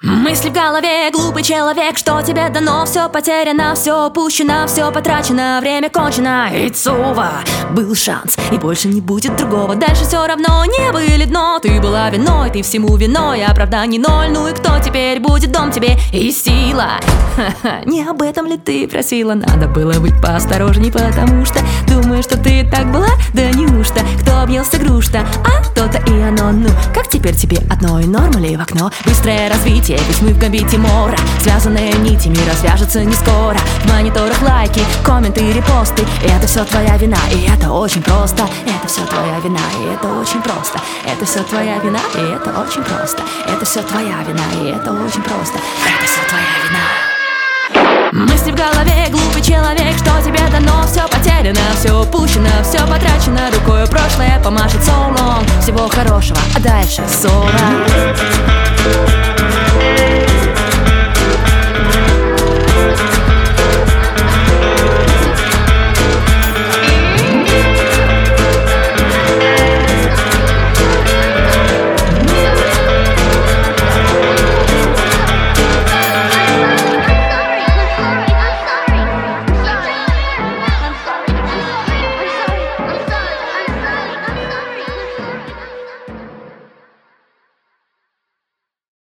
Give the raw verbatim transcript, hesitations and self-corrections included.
Мысли в голове, глупый человек, что тебе дано? Все потеряно, все упущено, все потрачено, время кончено. It's over. Был шанс, и больше не будет другого. Дальше все равно небо или дно. Ты была виной, ты всему виной, оправданий ноль. Ну и кто теперь будет дом тебе и сила? Ха-ха, не об этом ли ты просила? Надо было быть поосторожней, потому что думаешь, что ты так была? Да неужто? Кто объелся груш-то? А то-то и оно. Ну, как теперь тебе одной норма ли в окно? Быстрое развитие, ведь мы в гамбите мора. Связанные нитями развяжутся не скоро. В мониторах лайки, комменты и репосты. И это все твоя вина, и это очень просто. Это все твоя вина, и это очень просто. Это все твоя вина, и это очень просто. Это все твоя вина, и это очень просто. Это все твоя вина. Мысли в голове, глупый человек, что тебе дано? Все потеряно, все упущено, все потрачено. Рукою прошлое помашет so long. Всего хорошего, а дальше ссора.